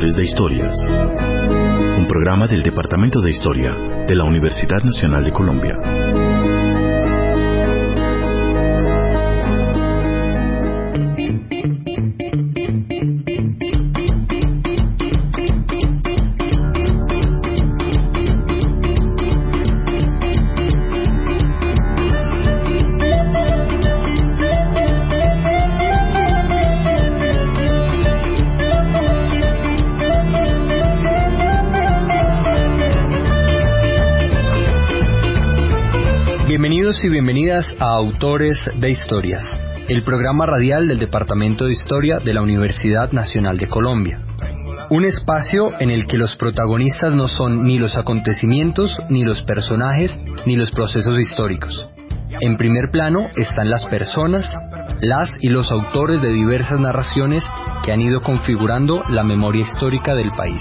Autores de Historias, un programa del Departamento de Historia de la Universidad Nacional de Colombia. Bienvenidos y bienvenidas a Autores de Historias, el programa radial del Departamento de Historia de la Universidad Nacional de Colombia. Un espacio en el que los protagonistas no son ni los acontecimientos, ni los personajes, ni los procesos históricos. En primer plano están las personas, las y los autores de diversas narraciones que han ido configurando la memoria histórica del país.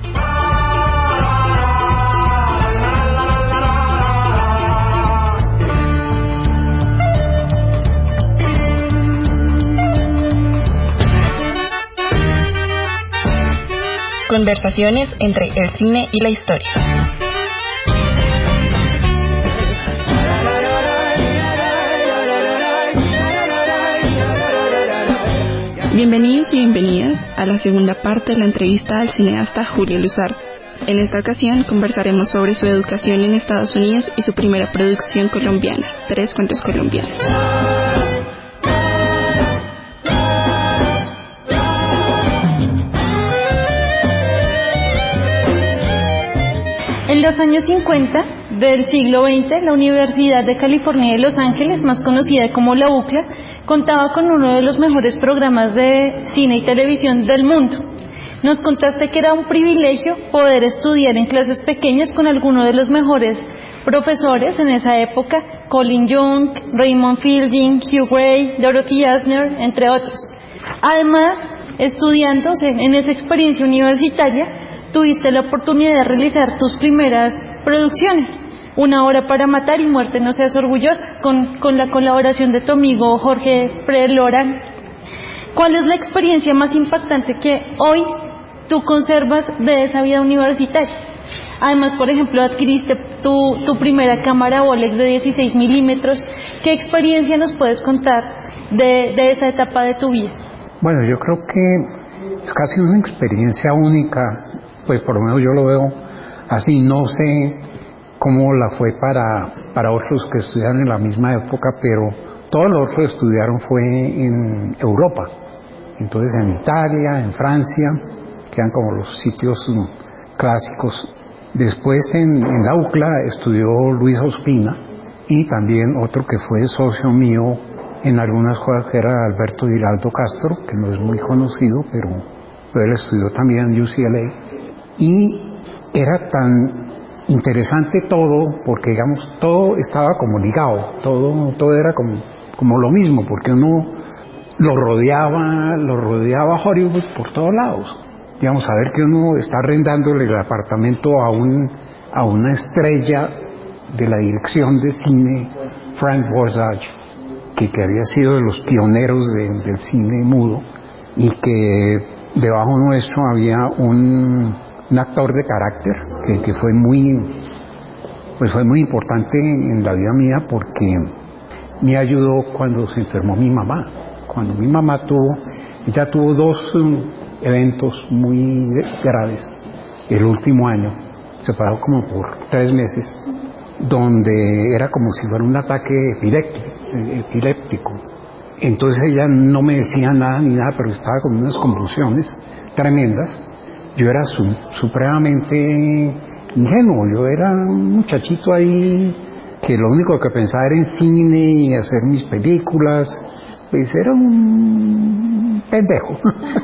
Conversaciones entre el cine y la historia. Bienvenidos y bienvenidas a la segunda parte de la entrevista al cineasta Julio Luzardo. En esta ocasión conversaremos sobre su educación en Estados Unidos y su primera producción colombiana, Tres cuentos colombianos. En los años 50 del siglo XX, la Universidad de California de Los Ángeles, más conocida como la UCLA, contaba con uno de los mejores programas de cine y televisión del mundo. Nos contaste que era un privilegio poder estudiar en clases pequeñas con algunos de los mejores profesores en esa época, Colin Young, Raymond Fielding, Hugh Gray, Dorothy Asner, entre otros. Además, estudiando en esa experiencia universitaria, tuviste la oportunidad de realizar tus primeras producciones, Una hora para matar y Muerte no seas orgullosa, con la colaboración de tu amigo Jorge Prelorán. ¿Cuál es la experiencia más impactante que hoy tú conservas de esa vida universitaria? Además, por ejemplo, adquiriste tu primera cámara Bolex de 16 milímetros. ¿Qué experiencia nos puedes contar de esa etapa de tu vida? Bueno, yo creo que es casi una experiencia única. Pues por lo menos yo lo veo así. No sé cómo la fue para otros que estudiaron en la misma época, pero todos los otros que estudiaron fue en Europa. Entonces en Italia, en Francia, que eran como los sitios clásicos. Después en la UCLA estudió Luis Ospina y también otro que fue socio mío en algunas cosas, que era Alberto Giraldo Castro, que no es muy conocido, pero él estudió también en UCLA. Y era tan interesante todo, porque digamos todo estaba como ligado, todo era como lo mismo, porque uno lo rodeaba Hollywood por todos lados. Digamos, saber que uno está arrendándole el apartamento a una estrella de la dirección de cine, Frank Borzage, que había sido de los pioneros del cine mudo, y que debajo nuestro había un actor de carácter que fue muy importante en la vida mía, porque me ayudó cuando se enfermó mi mamá. Cuando mi mamá ella tuvo dos eventos muy graves el último año, separado como por 3 meses, donde era como si fuera un ataque epiléptico. Entonces ella no me decía nada ni nada, pero estaba con unas convulsiones tremendas. Yo era supremamente ingenuo, yo era un muchachito ahí que lo único que pensaba era en cine y hacer mis películas. Pues era un pendejo.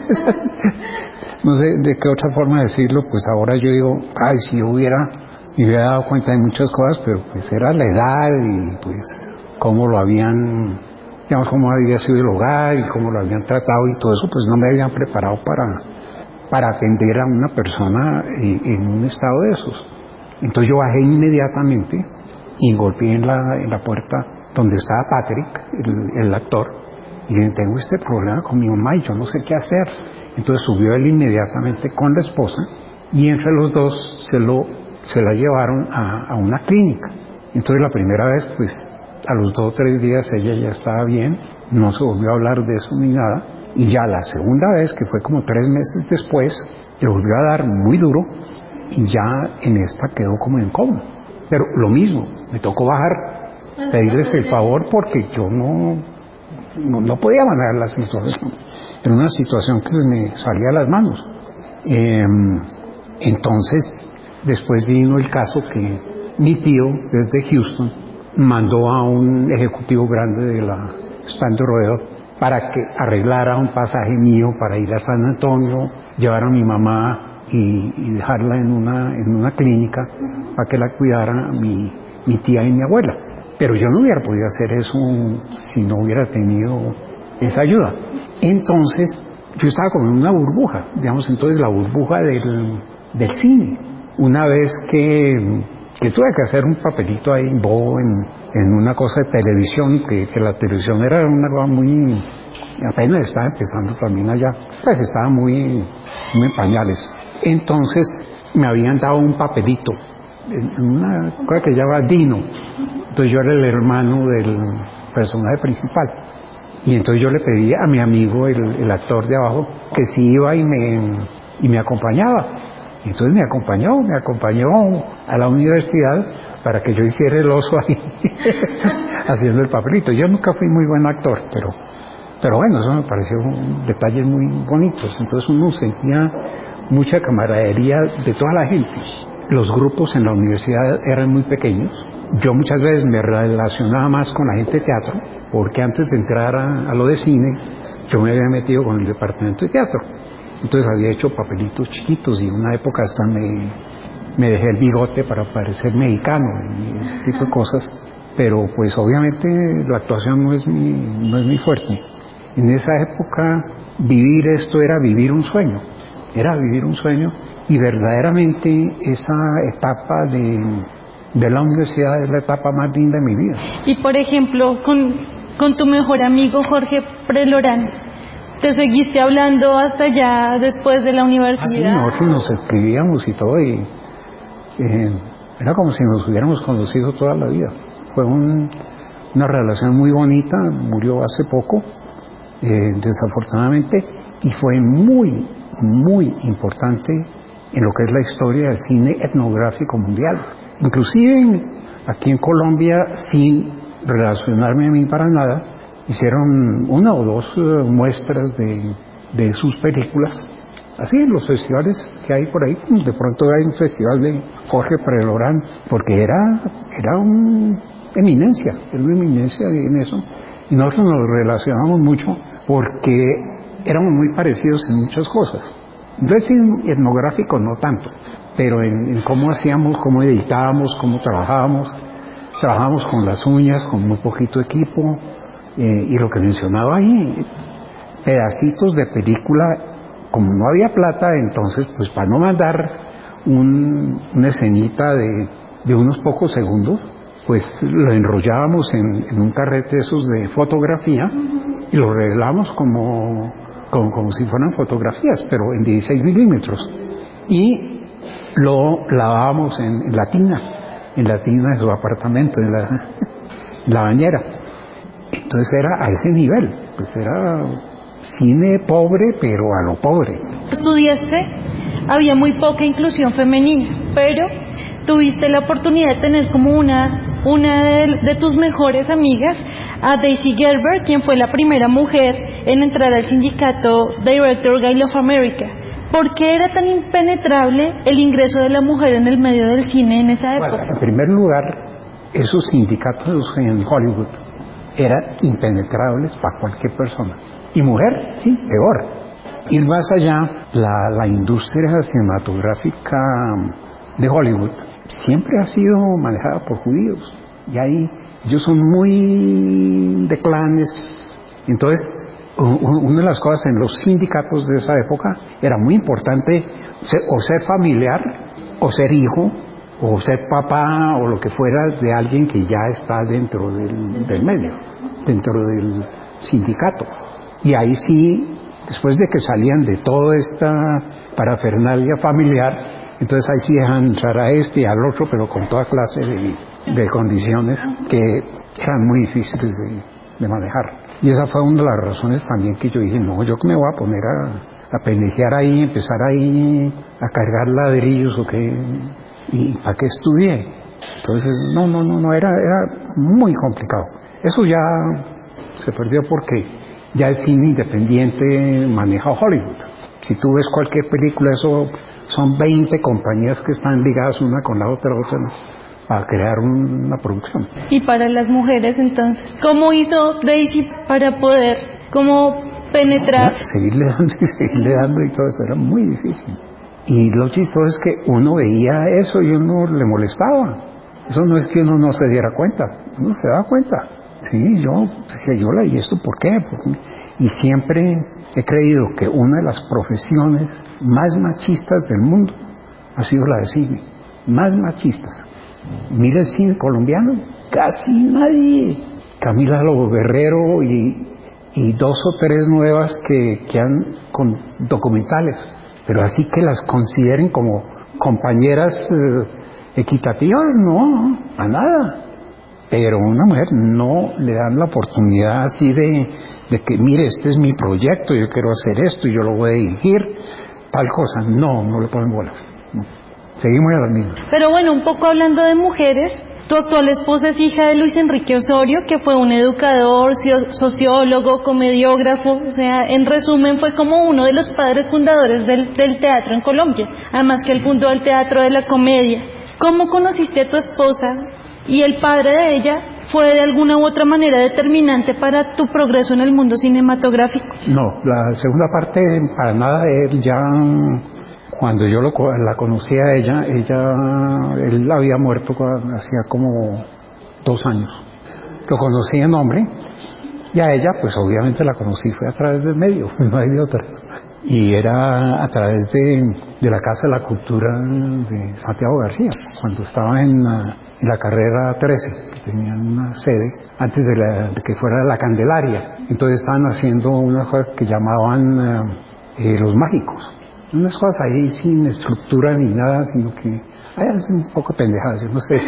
No sé de qué otra forma decirlo. Pues ahora yo digo, si yo me hubiera dado cuenta de muchas cosas, pero pues era la edad y pues cómo había sido el hogar y cómo lo habían tratado y todo eso, pues no me habían preparado para atender a una persona en un estado de esos. Entonces yo bajé inmediatamente y golpeé en la puerta donde estaba Patrick, el actor, y dije, tengo este problema con mi mamá y yo no sé qué hacer. Entonces subió él inmediatamente con la esposa y entre los dos se la llevaron a una clínica. Entonces la primera vez, pues a los 2 o 3 días ella ya estaba bien, no se volvió a hablar de eso ni nada. Y ya la segunda vez, que fue como 3 meses después, le volvió a dar muy duro y ya en esta quedó como en coma. Pero lo mismo, me tocó bajar, pedirles el favor porque yo no podía manejar la situación. Era una situación que se me salía de las manos. Entonces, después vino el caso que mi tío, desde Houston, mandó a un ejecutivo grande de la Standard Oil para que arreglara un pasaje mío para ir a San Antonio, llevar a mi mamá y dejarla en una clínica para que la cuidara mi tía y mi abuela. Pero yo no hubiera podido hacer eso si no hubiera tenido esa ayuda. Entonces, yo estaba como en una burbuja, digamos, entonces la burbuja del cine. Una vez que tuve que hacer un papelito ahí bobo en una cosa de televisión, que la televisión era una cosa muy, apenas estaba empezando también allá, pues estaba muy en pañales. Entonces me habían dado un papelito, en una cosa que se llama Dino. Entonces yo era el hermano del personaje principal. Y entonces yo le pedí a mi amigo, el actor de abajo, que si iba y me acompañaba. Entonces me acompañó a la universidad para que yo hiciera el oso ahí, haciendo el papelito. Yo nunca fui muy buen actor, pero bueno, eso me pareció detalles muy bonitos. Entonces uno sentía mucha camaradería de toda la gente. Los grupos en la universidad eran muy pequeños. Yo muchas veces me relacionaba más con la gente de teatro, porque antes de entrar a lo de cine, yo me había metido con el departamento de teatro. Entonces había hecho papelitos chiquitos y en una época hasta me dejé el bigote para parecer mexicano y ese tipo de cosas. Pero pues obviamente la actuación no es mi fuerte. En esa época vivir esto era vivir un sueño. Era vivir un sueño y verdaderamente esa etapa de la universidad es la etapa más linda de mi vida. Y por ejemplo, con tu mejor amigo Jorge Prelorán, ¿te seguiste hablando hasta ya después de la universidad? Sí, nosotros nos escribíamos y todo y era como si nos hubiéramos conocido toda la vida. Fue una relación muy bonita, murió hace poco, desafortunadamente, y fue muy, muy importante en lo que es la historia del cine etnográfico mundial. Inclusive aquí en Colombia, sin relacionarme a mí para nada, hicieron 1 o 2 muestras de sus películas, así en los festivales que hay por ahí. De pronto hay un festival de Jorge Prelorán, porque era una eminencia en eso, y nosotros nos relacionamos mucho porque éramos muy parecidos en muchas cosas. Entonces, en etnográfico no tanto, pero en cómo hacíamos, cómo editábamos, cómo trabajábamos con las uñas, con muy poquito equipo, y lo que mencionaba ahí, pedacitos de película. Como no había plata, entonces pues para no mandar una escenita de unos pocos segundos, pues lo enrollábamos en un carrete esos de fotografía y lo revelábamos como si fueran fotografías, pero en 16 milímetros. Y lo lavábamos en la tina de su apartamento, en la bañera. Entonces era a ese nivel, pues era cine pobre, pero a lo pobre. Estudiaste, había muy poca inclusión femenina, pero tuviste la oportunidad de tener como una de tus mejores amigas, a Daisy Gerber, quien fue la primera mujer en entrar al sindicato Director Guild of America. ¿Por qué era tan impenetrable el ingreso de la mujer en el medio del cine en esa época? Bueno, en primer lugar, esos sindicatos en Hollywood eran impenetrables para cualquier persona. Y mujer, sí, peor. Ir más allá, la industria cinematográfica de Hollywood siempre ha sido manejada por judíos. Y ahí ellos son muy de clanes. Entonces, una de las cosas en los sindicatos de esa época era muy importante o ser familiar, o ser hijo, o ser papá, o lo que fuera, de alguien que ya está dentro del medio, dentro del sindicato. Y ahí sí Después de que salían de toda esta parafernalia familiar, entonces ahí sí dejan entrar a este y al otro, pero con toda clase de condiciones que eran muy difíciles de manejar. Y esa fue una de las razones también que yo dije, no, yo que me voy a poner a pendejear ahí, empezar ahí a cargar ladrillos o qué, y ¿para qué estudié? Entonces, no, era muy complicado. Eso ya se perdió porque ya el cine independiente maneja Hollywood. Si tú ves cualquier película, eso son 20 compañías que están ligadas una con la otra para crear una producción. Y para las mujeres, entonces, ¿cómo hizo Daisy para poder penetrar? Seguirle dando y todo eso era muy difícil. Y lo chistoso es que uno veía eso y uno le molestaba. Eso no es que uno no se diera cuenta, uno se da cuenta. Sí, yo decía, yo leí esto, ¿por qué? Y siempre he creído que una de las profesiones más machistas del mundo ha sido la de cine. Más machistas. Mira el cine colombiano, casi nadie. Camila Lobo Guerrero y 2 o 3 nuevas que han con documentales, pero así que las consideren como compañeras equitativas, no, a nada. Pero a una mujer no le dan la oportunidad así de que, mire, este es mi proyecto, yo quiero hacer esto, yo lo voy a dirigir, tal cosa. No le ponen bolas. No. Seguimos a las mismas. Pero bueno, un poco hablando de mujeres, tu actual esposa es hija de Luis Enrique Osorio, que fue un educador, sociólogo, comediógrafo, o sea, en resumen fue como uno de los padres fundadores del teatro en Colombia, además que él fundó el Teatro de la Comedia. ¿Cómo conociste a tu esposa y el padre de ella fue de alguna u otra manera determinante para tu progreso en el mundo cinematográfico? No, la segunda parte para nada. Él ya, cuando yo la conocí a él había muerto hacía como 2 años. Lo conocí en hombre y a ella pues obviamente la conocí fue a través del medio, no hay de otra. Y era a través de la Casa de la Cultura de Santiago García, cuando estaba en la carrera 13, que tenían una sede antes de que fuera la Candelaria. Entonces estaban haciendo una cosa que llamaban Los Mágicos, unas cosas ahí sin estructura ni nada, sino que hacen un poco pendejadas, yo no sé,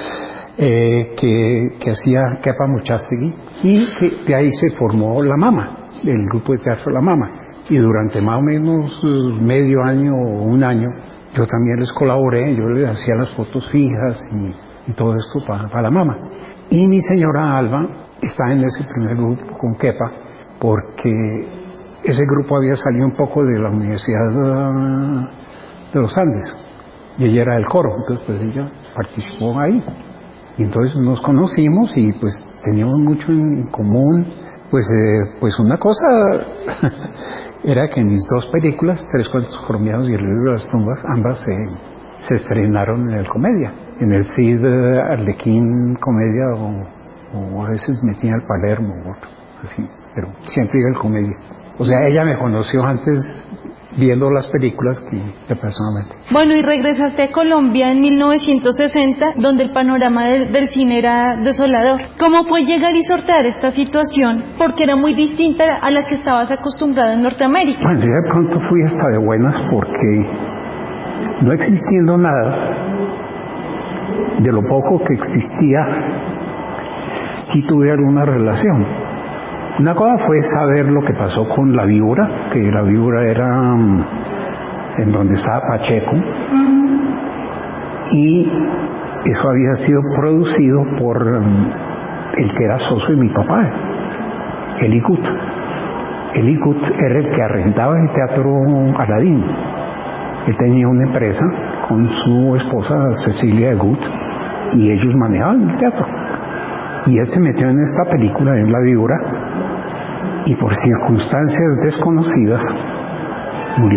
que hacía Kepa Muchastegui, y que de ahí se formó La Mama, el grupo de teatro La Mama. Y durante más o menos medio año o 1 año, yo también les colaboré, yo les hacía las fotos fijas y todo esto para La Mama. Y mi señora Alba está en ese primer grupo con Kepa, porque ese grupo había salido un poco de la Universidad de los Andes, y ella era del coro, entonces pues ella participó ahí. Y entonces nos conocimos y pues teníamos mucho en común, pues una cosa... era que mis 2 películas, 3 cuentos colombianos y El libro de las tumbas, ambas se estrenaron en el Comedia, en el CID Arlequín Comedia, o a veces metía el Palermo o otro, así, pero siempre iba el Comedia. O sea, ella me conoció antes viendo las películas que personalmente. Bueno, y regresaste a Colombia en 1960, donde el panorama del cine era desolador. ¿Cómo fue llegar y sortear esta situación? Porque era muy distinta a la que estabas acostumbrado en Norteamérica. Bueno, yo de pronto fui hasta de buenas porque no existiendo nada, de lo poco que existía, sí tuve alguna relación. Una cosa fue saber lo que pasó con La Víbora, que La Víbora era en donde estaba Pacheco, y eso había sido producido por el que era socio de mi papá, Eli Gut. Eli Gut era el que arrendaba el Teatro Aladín. Él tenía una empresa con su esposa Cecilia Gut y ellos manejaban el teatro. Y él se metió en esta película, en La Víbora, y por circunstancias desconocidas murió.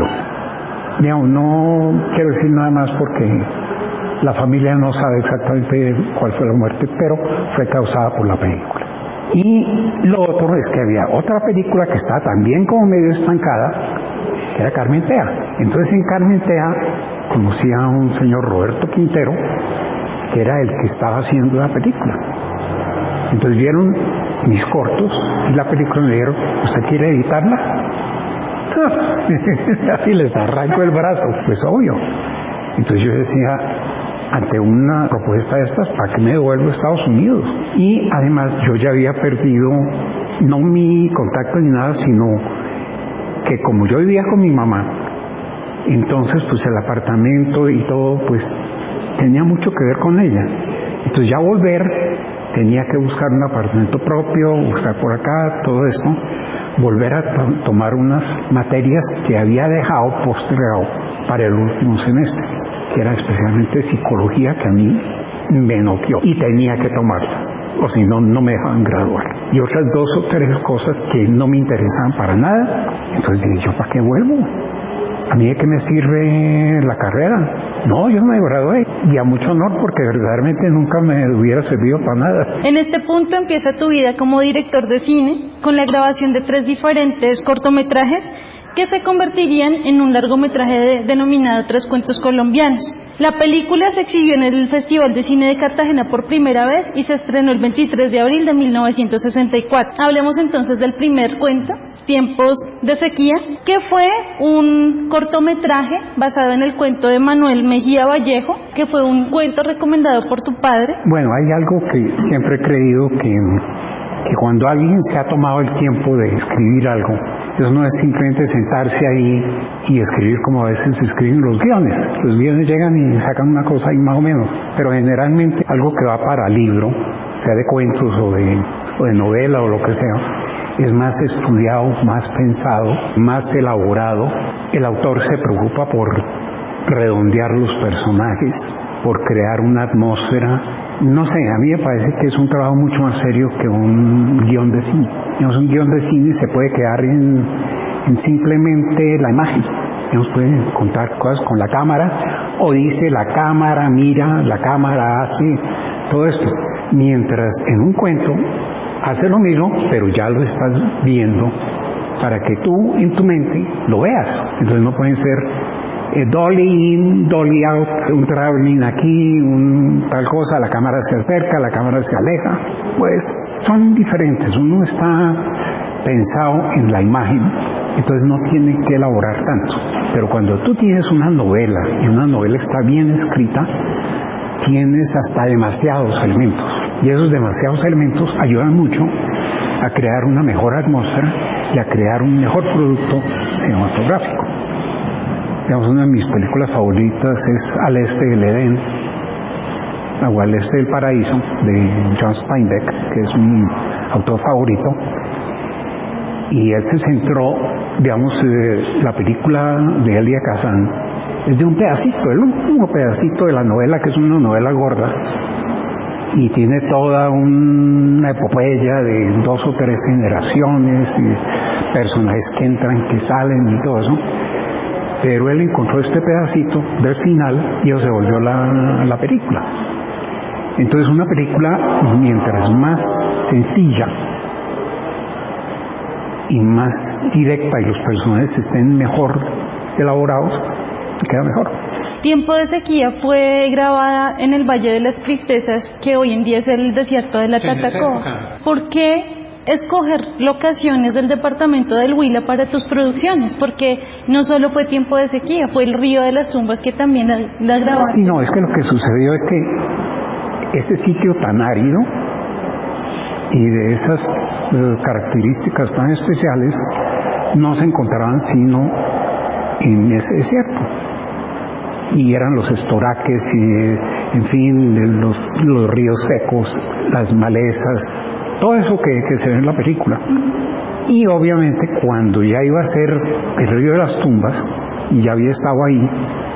No quiero decir nada más porque la familia no sabe exactamente cuál fue la muerte, pero fue causada por la película. Y lo otro es que había otra película que estaba también como medio estancada, que era Carmentea. Entonces en Carmentea conocí a un señor Roberto Quintero, que era el que estaba haciendo la película. Entonces vieron mis cortos y la película, me dijeron, ¿usted quiere editarla? y les arranco el brazo, pues obvio. Entonces yo decía, ante una propuesta de estas, ¿para qué me devuelvo a Estados Unidos? Y además yo ya había perdido, no mi contacto ni nada, sino que como yo vivía con mi mamá, entonces pues el apartamento y todo, pues tenía mucho que ver con ella. Entonces ya volver, tenía que buscar un apartamento propio, buscar por acá, todo esto, volver a tomar unas materias que había dejado postergado para el último semestre, que era especialmente psicología, que a mí me noqueó y tenía que tomarla, o si no, no me dejaban graduar. Y otras 2 o 3 cosas que no me interesaban para nada. Entonces dije, ¿yo para qué vuelvo? ¿A mí de qué me sirve la carrera? No, yo no me gradué. Y a mucho honor, porque verdaderamente nunca me hubiera servido para nada. En este punto empieza tu vida como director de cine, con la grabación de 3 diferentes cortometrajes que se convertirían en un largometraje denominado 3 cuentos colombianos. La película se exhibió en el Festival de Cine de Cartagena por primera vez y se estrenó el 23 de abril de 1964. Hablemos entonces del primer cuento, Tiempos de Sequía, que fue un cortometraje basado en el cuento de Manuel Mejía Vallejo, que fue un cuento recomendado por tu padre. Bueno, hay algo que siempre he creído, que cuando alguien se ha tomado el tiempo de escribir algo, eso no es simplemente sentarse ahí y escribir como a veces se escriben los guiones. Los guiones llegan y sacan una cosa ahí más o menos, pero generalmente algo que va para libro, sea de cuentos o de novela o lo que sea, es más estudiado, más pensado, más elaborado. El autor se preocupa por redondear los personajes, por crear una atmósfera. No sé, a mí me parece que es un trabajo mucho más serio que un guión de cine. Digamos, un guión de cine se puede quedar en simplemente la imagen. Digamos, pueden contar cosas con la cámara, o dice la cámara mira, la cámara hace, todo esto. Mientras en un cuento hace lo mismo, pero ya lo estás viendo para que tú en tu mente lo veas. Entonces no pueden ser dolly in, dolly out, un traveling aquí, un tal cosa, la cámara se acerca, la cámara se aleja. Pues son diferentes, uno está pensado en la imagen, entonces no tiene que elaborar tanto. Pero cuando tú tienes una novela, y una novela está bien escrita, tienes hasta demasiados elementos, y esos demasiados elementos ayudan mucho a crear una mejor atmósfera y a crear un mejor producto cinematográfico. Digamos, una de mis películas favoritas es Al Este del Edén, o Al Este del Paraíso, de John Steinbeck, que es mi autor favorito. Y él se centró, digamos, la película de Elia Kazan es de un pedacito, el último pedacito de la novela, que es una novela gorda, y tiene toda una epopeya de 2 o 3 generaciones, y personajes que entran, que salen y todo eso. Pero él encontró este pedacito del final y eso se volvió la película. Entonces una película, mientras más sencilla y más directa y los personajes estén mejor elaborados, queda mejor. Tiempo de Sequía fue grabada en el Valle de las Tristezas, que hoy en día es el desierto de la Tatacoa. ¿Por qué escoger locaciones del departamento del Huila para tus producciones? Porque no solo fue Tiempo de Sequía, fue el Río de las Tumbas que también la grabaste. Sí, no, es que lo que sucedió es que ese sitio tan árido y de esas características tan especiales no se encontraban sino en ese desierto. Y eran los estoraques y, en fin, los ríos secos, las malezas, todo eso que se ve en la película. Y obviamente cuando ya iba a ser el Río de las Tumbas, y ya había estado ahí,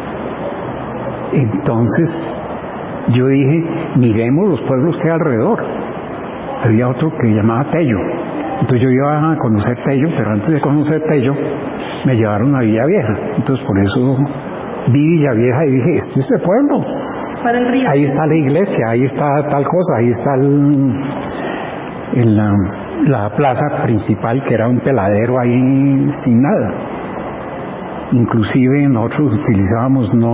entonces yo dije, miremos los pueblos que hay alrededor. Había otro que llamaba Tello. Entonces yo iba a conocer Tello, pero antes de conocer Tello me llevaron a Villa Vieja. Entonces por eso vi Villa Vieja y dije, este es el pueblo. Para el río. Ahí está la iglesia, ahí está tal cosa, ahí está la plaza principal, que era un peladero ahí sin nada. Inclusive nosotros utilizábamos no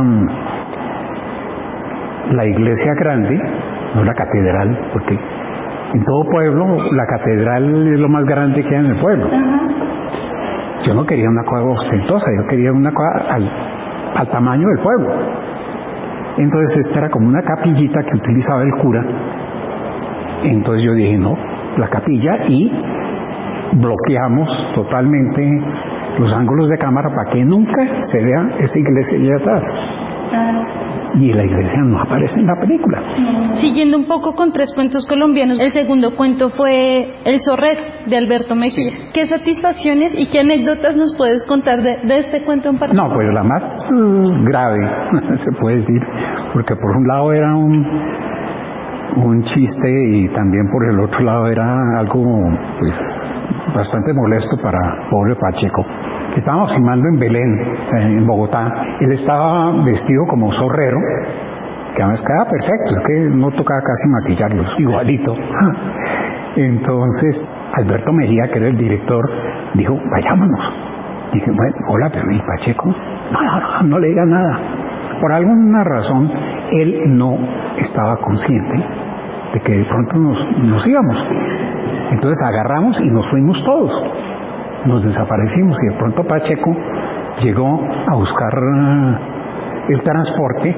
la iglesia grande, no la catedral, porque en todo pueblo la catedral es lo más grande que hay en el pueblo. Yo no quería una cosa ostentosa, yo quería una cosa al tamaño del pueblo. Entonces esta era como una capillita que utilizaba el cura. Entonces yo dije, no, la capilla, y bloqueamos totalmente los ángulos de cámara para que nunca se vea esa iglesia allá atrás. Y la iglesia no aparece en la película. Siguiendo un poco con 3 cuentos colombianos, el segundo cuento fue El Zorrero, de Alberto Mejía. Sí. ¿Qué satisfacciones y qué anécdotas nos puedes contar de este cuento en particular? No, pues la más grave, se puede decir, porque por un lado era un chiste y también por el otro lado era algo pues bastante molesto para pobre Pacheco. Estábamos filmando en Belén, en Bogotá. Él estaba vestido como zorrero, que además quedaba perfecto, es que no tocaba casi maquillarlo, igualito. Entonces Alberto Mejía, que era el director, dijo, vayámonos. Dije, bueno, hola, pero ¿y Pacheco? No le diga nada. Por alguna razón, él no estaba consciente de que de pronto nos íbamos. Entonces agarramos y nos fuimos todos. Nos desaparecimos y de pronto Pacheco llegó a buscar el transporte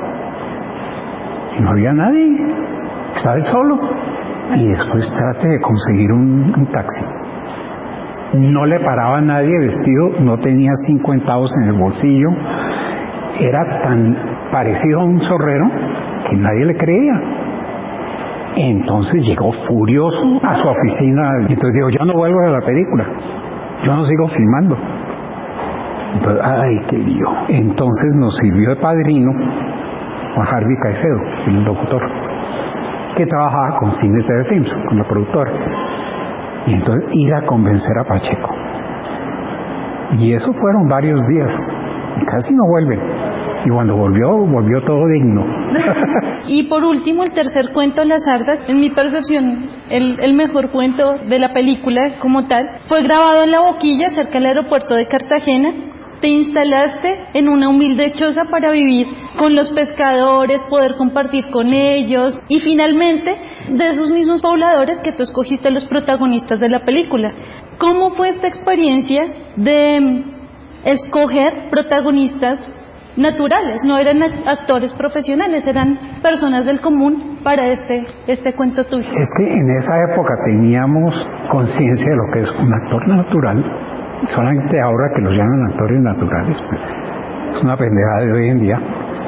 y no había nadie, estaba él solo. Y después trate de conseguir un taxi. No le paraba a nadie vestido, no tenía 50 centavos en el bolsillo, era tan parecido a un zorrero que nadie le creía. Entonces llegó furioso a su oficina, entonces dijo, yo no vuelvo a la película, yo no sigo filmando. Entonces, ay, qué lío. Entonces nos sirvió de padrino Juan Harvey Caicedo, el locutor, que trabajaba con Cine TV Films, con la productora. Y entonces ir a convencer a Pacheco. Y eso fueron varios días, y casi no vuelve. Y cuando volvió todo digno. Y por último, el tercer cuento, La Sarda, en mi percepción, el mejor cuento de la película como tal, fue grabado en La Boquilla, cerca del aeropuerto de Cartagena. Te instalaste en una humilde choza para vivir con los pescadores, poder compartir con ellos, y finalmente, de esos mismos pobladores que tú escogiste los protagonistas de la película. ¿Cómo fue esta experiencia de escoger protagonistas naturales? No eran actores profesionales, eran personas del común para este cuento tuyo. Es que en esa época teníamos conciencia de lo que es un actor natural. Solamente ahora que los llaman actores naturales, pues, es una pendejada de hoy en día.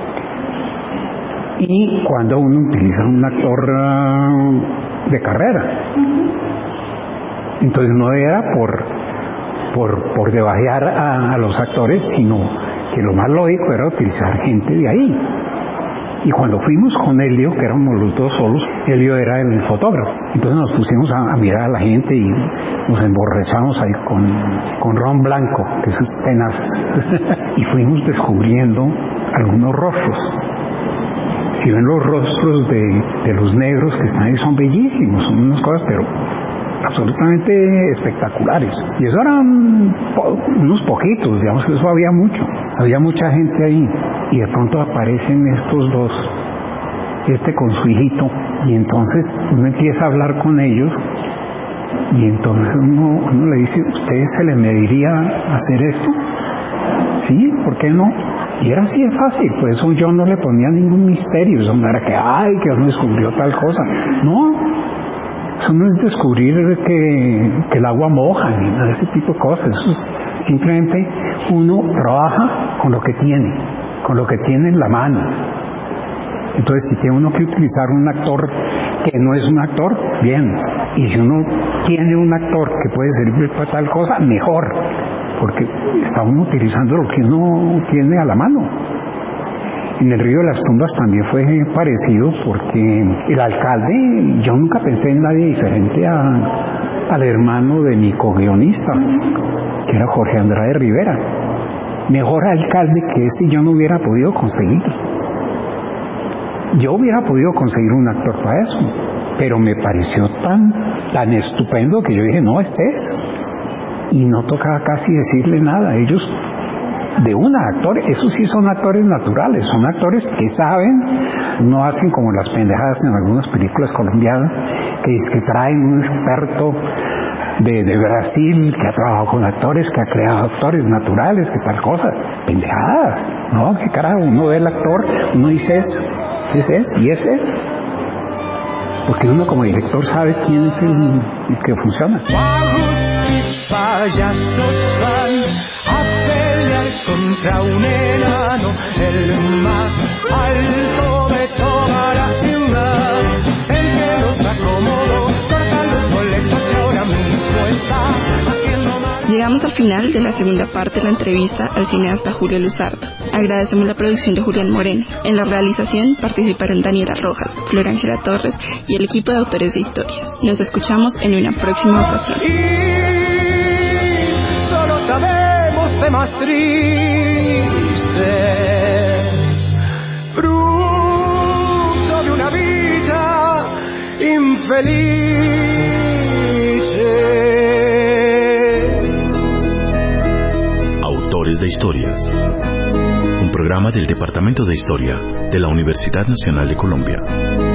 Y cuando uno utiliza un actor de carrera, entonces no era por debajear a los actores, sino que lo más lógico era utilizar gente de ahí. Y cuando fuimos con Helio, que éramos los dos solos, Helio era el fotógrafo. Entonces nos pusimos a mirar a la gente y nos emborrachamos ahí con ron blanco, que eso es tenaz. Y fuimos descubriendo algunos rostros. Si ven los rostros de los negros que están ahí, son bellísimos, son unas cosas, pero absolutamente espectaculares. Y eso eran unos poquitos, digamos, eso había mucha gente ahí. Y de pronto aparecen estos dos, este con su hijito, y entonces uno empieza a hablar con ellos, y entonces uno le dice, ¿usted se le mediría hacer esto? Sí, ¿por qué no? Y era así de fácil, por eso yo no le ponía ningún misterio, eso no era que uno descubrió tal cosa, no. Eso no es descubrir que el agua moja ni nada de ese tipo de cosas. Eso es simplemente uno trabaja con lo que tiene en la mano. Entonces, si tiene uno que utilizar un actor que no es un actor, bien. Y si uno tiene un actor que puede servir para tal cosa, mejor. Porque está uno utilizando lo que uno tiene a la mano. En el Río de las Tumbas también fue parecido, porque el alcalde, yo nunca pensé en nadie diferente al hermano de mi co-guionista, que era Jorge Andrade Rivera. Mejor alcalde que ese yo no hubiera podido conseguir. Yo hubiera podido conseguir un actor para eso, pero me pareció tan estupendo que yo dije, no, este es. Y no tocaba casi decirle nada. Ellos de un actor, esos sí son actores naturales, son actores que saben, no hacen como las pendejadas en algunas películas colombianas, que traen un experto de Brasil que ha trabajado con actores, que ha creado actores naturales, que tal cosa, pendejadas, ¿no? Que carajo, uno ve el actor, uno dice eso, ese es, y ese es. Porque uno como director sabe quién es el que funciona. Payasos van a pelear contra un enano, el más alto de toda la ciudad, el que los acomodó, corta los boletos que ahora mismo está haciendo mal. Llegamos al final de la segunda parte de la entrevista al cineasta Julio Luzardo. Agradecemos la producción de Julián Moreno. En la realización participaron Daniela Rojas, Flor Ángela Torres y el equipo de autores de historias. Nos escuchamos en una próxima ocasión. Solo sabemos temas tristes, fruto de una vida infeliz. Autores de Historias, un programa del Departamento de Historia de la Universidad Nacional de Colombia.